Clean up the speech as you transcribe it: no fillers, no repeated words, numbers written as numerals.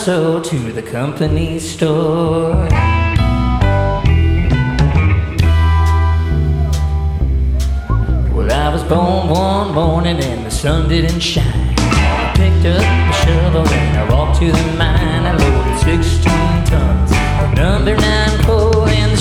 soul to the company store. Well, I was born one morning and the sun didn't shine. I picked up my shovel and I walked to the mine. I loaded 16 tons of number 9